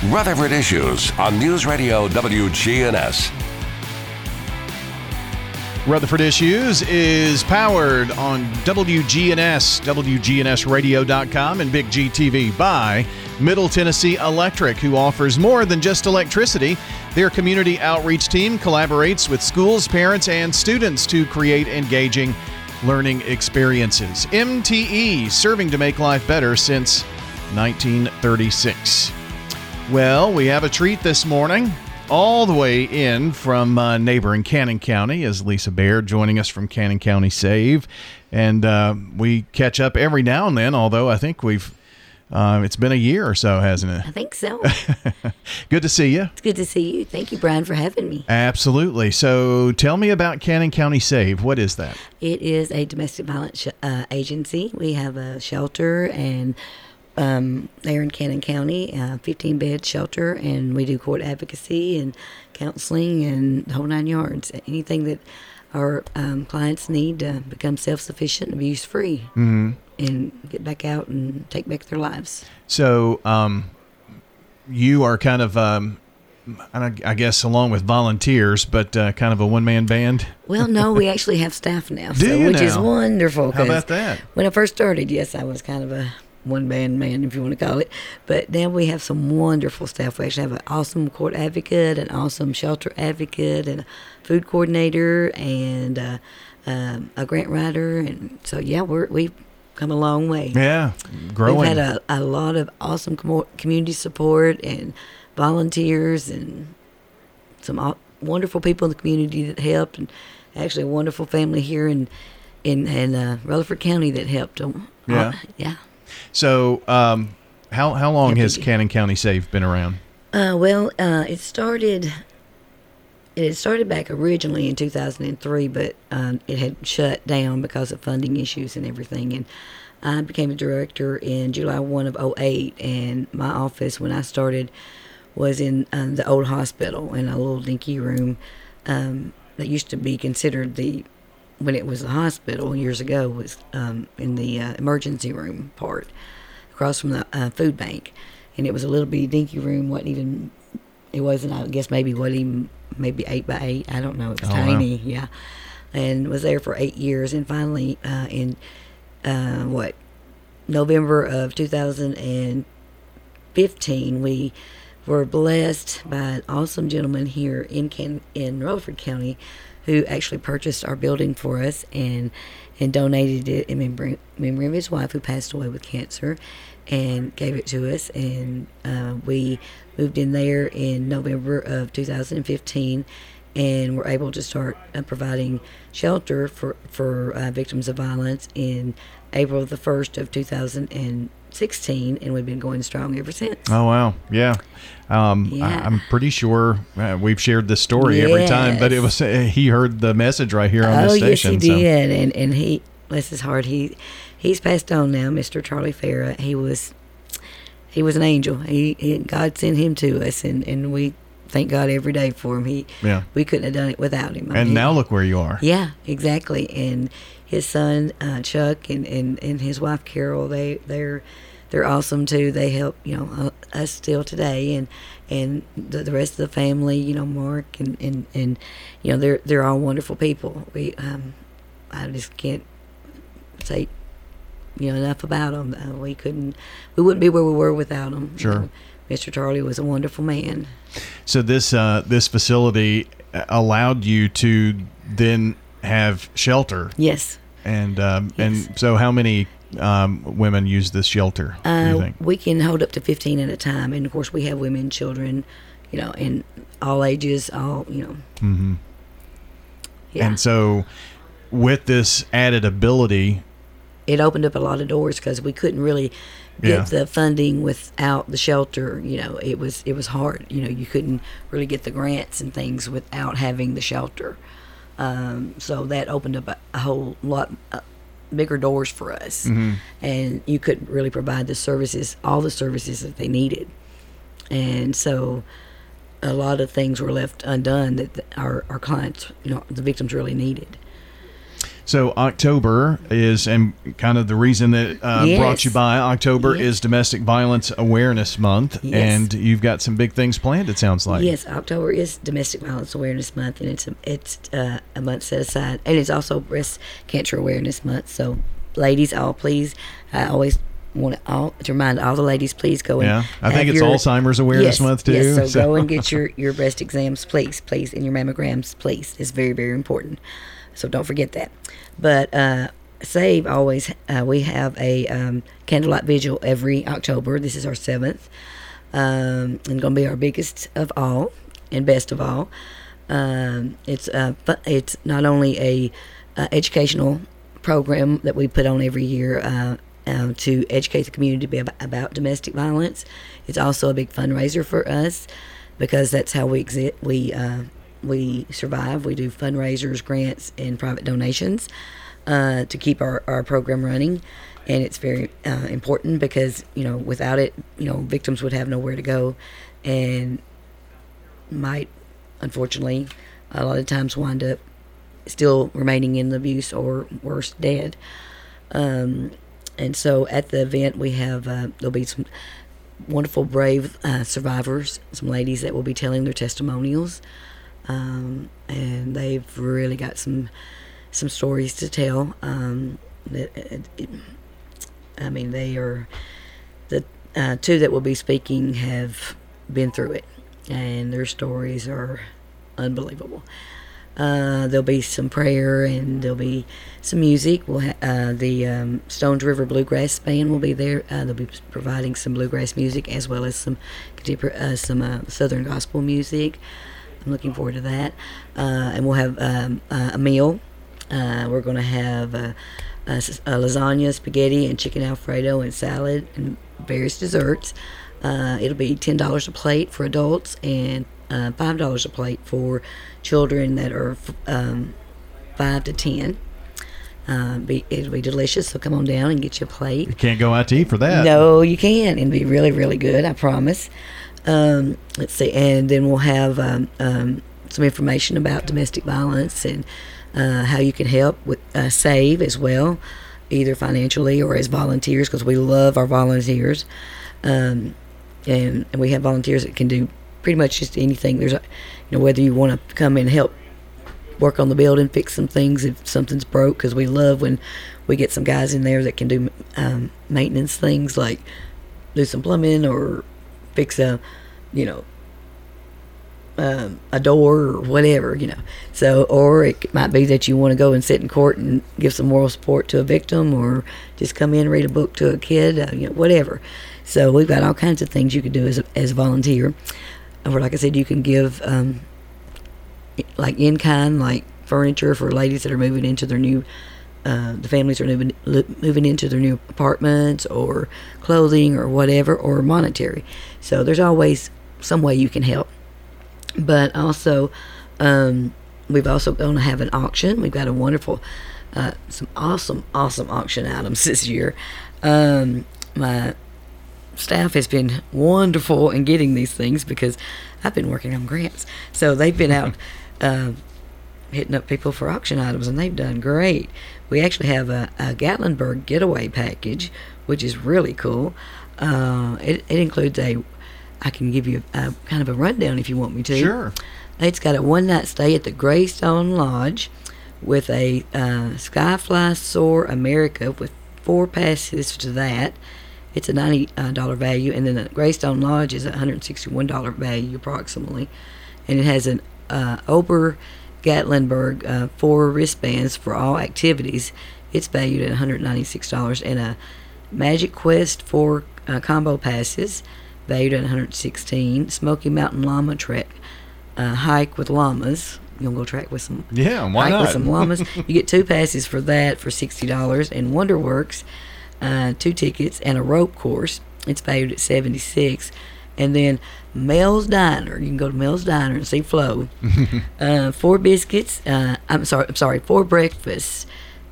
Rutherford Issues on News Radio WGNS. Rutherford Issues is powered on WGNS, WGNSradio.com, and Big G TV by Middle Tennessee Electric, who offers more than just electricity. Their community outreach team collaborates with schools, parents, and students to create engaging learning experiences. MTE, serving to make life better since 1936. Well, we have a treat this morning. All the way in from neighboring Cannon County is Lisa Baird joining us from Cannon County Save. And we catch up every now and then, although I think it's been a year or so, hasn't it? I think so. Good to see you. It's good to see you. Thank you, Brian, for having me. Absolutely. So tell me about Cannon County Save. What is that? It is a domestic violence agency. We have a shelter and there in Cannon County, 15-bed shelter, and we do court advocacy and counseling and the whole 9 yards. Anything that our clients need to become self-sufficient and abuse-free and get back out and take back their lives. So you are kind of, I guess, along with volunteers, but kind of a one-man band? Well, no, we actually have staff now, which is wonderful. How about that? When I first started, yes, I was kind of a one-man man, if you want to call it. But now we have some wonderful staff. We actually have an awesome court advocate, an awesome shelter advocate, and a food coordinator, and a grant writer. And so, yeah, we've come a long way. Yeah, growing. We've had a lot of awesome community support and volunteers and some wonderful people in the community that helped, and actually a wonderful family here in Rutherford County that helped them. Yeah. So, how long has Cannon County Save been around? It started back originally in 2003, but it had shut down because of funding issues and everything. And I became a director in July 1 of 2008, and my office when I started was in the old hospital in a little dinky room that used to be considered when it was a hospital years ago, was in the emergency room part across from the food bank. And it was a little bitty dinky room. It wasn't, I guess maybe 8 by 8. I don't know. It was tiny. Wow. Yeah. And was there for 8 years. And finally in November of 2015, we were blessed by an awesome gentleman here in Rutherford County who actually purchased our building for us and donated it in memory of his wife, who passed away with cancer, and gave it to us. And we moved in there in November of 2015 and were able to start providing shelter for victims of violence in April the 1st of 2016, and we've been going strong ever since. Oh, wow. Yeah. I'm pretty sure we've shared this story every time, but it was he heard the message right here on this station. Oh, yes, he did. And he, bless his heart, he's passed on now, Mr. Charlie Farah. He was an angel. God sent him to us, and we thank God every day for him. We couldn't have done it without him. Now look where you are. Yeah, exactly. And his son Chuck and his wife Carol, they're awesome too. They help us still today, and the rest of the family. Mark and they're all wonderful people. I just can't say enough about them. We wouldn't be where we were without them. Sure. Mr. Charlie was a wonderful man. So this facility allowed you to then have shelter. Yes. And so how many women use this shelter, do you think? We can hold up to 15 at a time, and of course we have women, children, in all ages, all. Mm-hmm. Yeah. And so with this added ability, it opened up a lot of doors because we couldn't really get the funding without the shelter. It was hard. You couldn't really get the grants and things without having the shelter. So that opened up a whole lot bigger doors for us. Mm-hmm. And you couldn't really provide all the services that they needed. And so a lot of things were left undone that our clients, the victims really needed. So October is, and kind of the reason that Yes. brought you by, October Yes. is Domestic Violence Awareness Month, Yes. and you've got some big things planned, it sounds like. Yes, October is Domestic Violence Awareness Month, and it's a month set aside, and it's also Breast Cancer Awareness Month. So, ladies, all please, I always want to remind all the ladies, please go and Yeah, I think have it's your- Alzheimer's Awareness Yes, Month, too. Yes, so go and get your breast exams, please, and your mammograms, please. It's very, very important. So don't forget that. But SAVE always, we have a candlelight vigil every October. This is our 7th, and going to be our biggest of all and best of all. It's not only a educational program that we put on every year to educate the community about domestic violence. It's also a big fundraiser for us because that's how we exist. We survive. We do fundraisers, grants, and private donations to keep our program running. And it's very important because, without it, victims would have nowhere to go and might, unfortunately, a lot of times wind up still remaining in abuse or worse, dead. And so at the event we have, there'll be some wonderful, brave survivors, some ladies that will be telling their testimonials. And they've really got some stories to tell. They are the two that will be speaking have been through it, and their stories are unbelievable. There'll be some prayer and there'll be some music. We'll the Stones River Bluegrass Band will be there. They'll be providing some bluegrass music as well as some Southern gospel music. I'm looking forward to that. And we'll have a meal. We're going to have a lasagna, spaghetti, and chicken Alfredo, and salad, and various desserts. It'll be $10 a plate for adults and $5 a plate for children that are 5 to 10. It'll be delicious, so come on down and get you a plate. You can't go out to eat for that. No, you can. It'll be really, really good, I promise. Let's see, and then we'll have some information about domestic violence and how you can help with SAVE as well, either financially or as volunteers, because we love our volunteers. And we have volunteers that can do pretty much just anything. There's whether you want to come and help work on the building, fix some things if something's broke, because we love when we get some guys in there that can do maintenance things like do some plumbing or fix a door or whatever, So, or it might be that you want to go and sit in court and give some moral support to a victim, or just come in and read a book to a kid, whatever. So we've got all kinds of things you could do as a volunteer. Or like I said, you can give like in kind, like furniture for ladies that are moving into their new. The families are moving into their new apartments, or clothing, or whatever, or monetary. So there's always some way you can help. But also, we've also going to have an auction. We've got a wonderful, some awesome auction items this year. My staff has been wonderful in getting these things because I've been working on grants. So they've been out hitting up people for auction items, and they've done great. We actually have a Gatlinburg getaway package, which is really cool. It includes I can give you a kind of a rundown if you want me to. Sure. It's got a one-night stay at the Greystone Lodge with a Skyfly Soar America with 4 passes to that. It's a $90 value, and then the Greystone Lodge is a $161 value approximately. And it has an Ober Gatlinburg 4 wristbands for all activities. It's valued at $196, and a Magic Quest 4 combo passes valued at $116. Smoky Mountain Llama Trek hike with llamas. You want to go track with some? Yeah, why hike not? with some llamas. You get 2 passes for that for $60, and Wonderworks 2 tickets and a rope course. It's valued at $76. And then Mel's Diner. You can go to Mel's Diner and see Flo. 4 biscuits. 4 breakfasts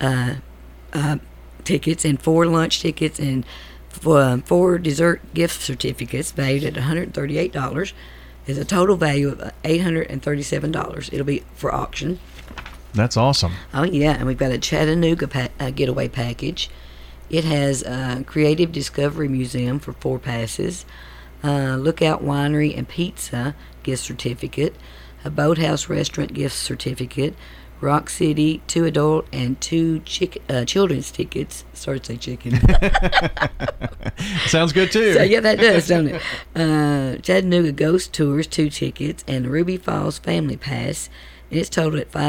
tickets and 4 lunch tickets and 4 dessert gift certificates valued at $138. There's a total value of $837. It'll be for auction. That's awesome. Oh, yeah, and we've got a Chattanooga getaway package. It has a Creative Discovery Museum for 4 passes, Lookout Winery and Pizza gift certificate, a Boathouse Restaurant gift certificate, Rock City 2 adult and 2 children's tickets. Sorry to say chicken. Sounds good too. So, yeah, that does, don't it? Chattanooga Ghost Tours 2 tickets and Ruby Falls Family Pass. And it's totaled at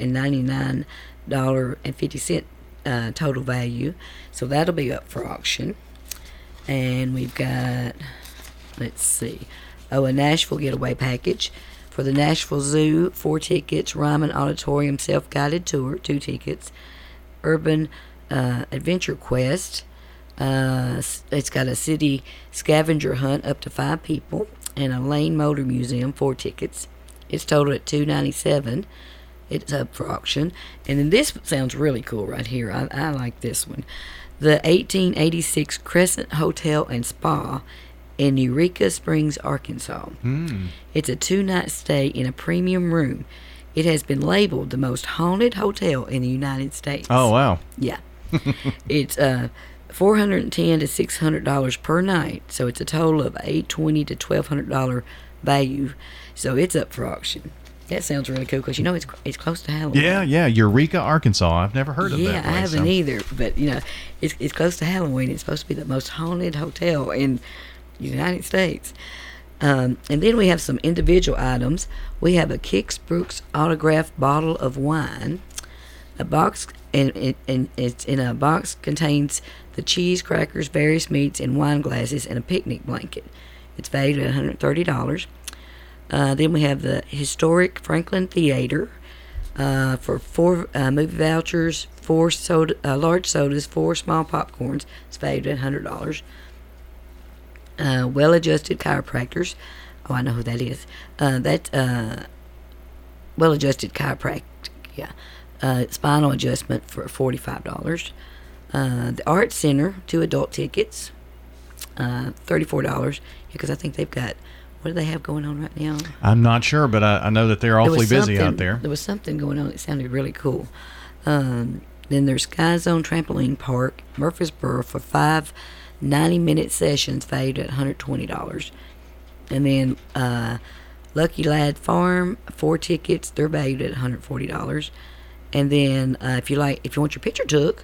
$599.50 total value. So that'll be up for auction. And we've got, let's see, a Nashville getaway package. For the Nashville Zoo, 4 tickets. Ryman Auditorium self-guided tour, 2 tickets. Urban Adventure Quest. It's got a city scavenger hunt up to 5 people. And a Lane Motor Museum, 4 tickets. It's totaled at $297. It's up for auction. And then this sounds really cool right here. I like this one. The 1886 Crescent Hotel and Spa in Eureka Springs, Arkansas. It's a 2-night stay in a premium room. It has been labeled the most haunted hotel in the United States. Oh, wow. Yeah. It's $410 to $600 per night, so it's a total of $820 to $1,200 value. So it's up for auction. That sounds really cool because it's close to Halloween. Yeah, Eureka, Arkansas. I've never heard of that place. Yeah, I haven't either. But it's close to Halloween. It's supposed to be the most haunted hotel in the United States. And then we have some individual items. We have a Kix Brooks autographed bottle of wine. A box, and it's in a box, contains the cheese, crackers, various meats, and wine glasses, and a picnic blanket. It's valued at $130. Then we have the historic Franklin Theater for 4 movie vouchers, 4 large sodas, 4 small popcorns. It's valued at $100. Well-Adjusted Chiropractors. Oh, I know who that is. That's Well-Adjusted Chiropractic. Yeah. Spinal adjustment for $45. The Art Center, 2 adult tickets, $34. Because I think they've got. What do they have going on right now? I'm not sure, but I know that they're awfully busy out there. There was something going on that sounded really cool. Then there's Sky Zone Trampoline Park, Murfreesboro, for 5 90-minute sessions valued at $120. And then Lucky Lad Farm, 4 tickets, they're valued at $140. And then if you want your picture took,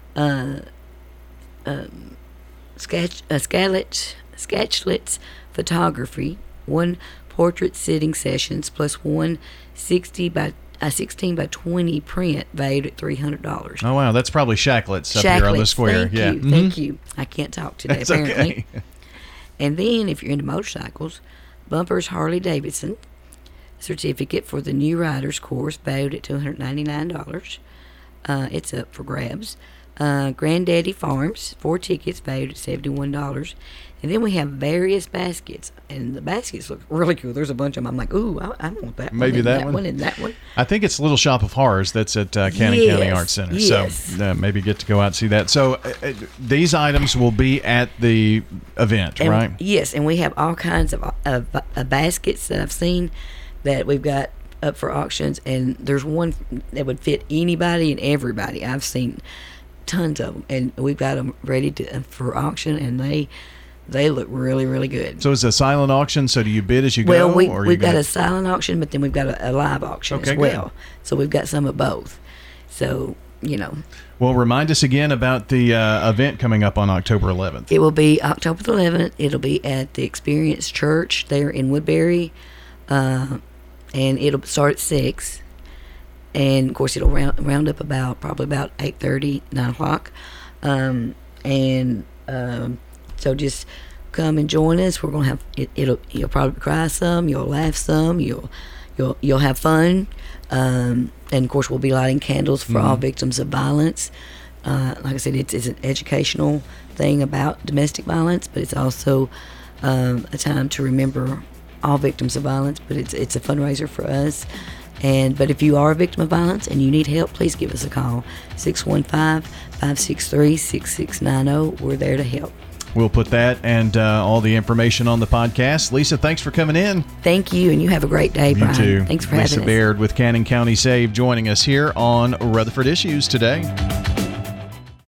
Sketchlets Photography, 1 portrait sitting sessions plus 1 16 by 20 print valued at $300. Oh, wow. That's probably Shacklets up here on the square. Thank you. I can't talk today, That's apparently. Okay. And then, if you're into motorcycles, Bumpers Harley Davidson certificate for the new riders course valued at $299. It's up for grabs. Granddaddy Farms, 4 tickets valued at $71. And then we have various baskets, and the baskets look really cool. There's a bunch of them. I'm like, ooh, I want that Maybe one. that one and that one. I think it's Little Shop of Horrors that's at Cannon County Arts Center. Yes. So maybe get to go out and see that. So these items will be at the event, right? Yes, and we have all kinds of baskets that I've seen that we've got up for auctions, and there's one that would fit anybody and everybody. I've seen tons of them, and we've got them ready for auction, and they look really, really good. So it's a silent auction, so do you bid as you go? Well, we've got a silent auction, but then we've got a live auction as well. Good. So we've got some of both. So, Well, remind us again about the event coming up on October 11th. It will be October 11th. It'll be at the Experience Church there in Woodbury, and it'll start at 6. And, of course, it'll round up probably about 8:30, 9 o'clock. So just come and join us. We're gonna have you'll probably cry some, you'll laugh some, you'll have fun, and of course we'll be lighting candles for all victims of violence. Like I said, it's an educational thing about domestic violence, but it's also a time to remember all victims of violence. But it's a fundraiser for us. But if you are a victim of violence and you need help, please give us a call, 615-563-6690. We're there to help. We'll put that and all the information on the podcast. Lisa, thanks for coming in. Thank you, and you have a great day, Brian. You too. Thanks for Lisa having us. Baird with Cannon County Save joining us here on Rutherford Issues today.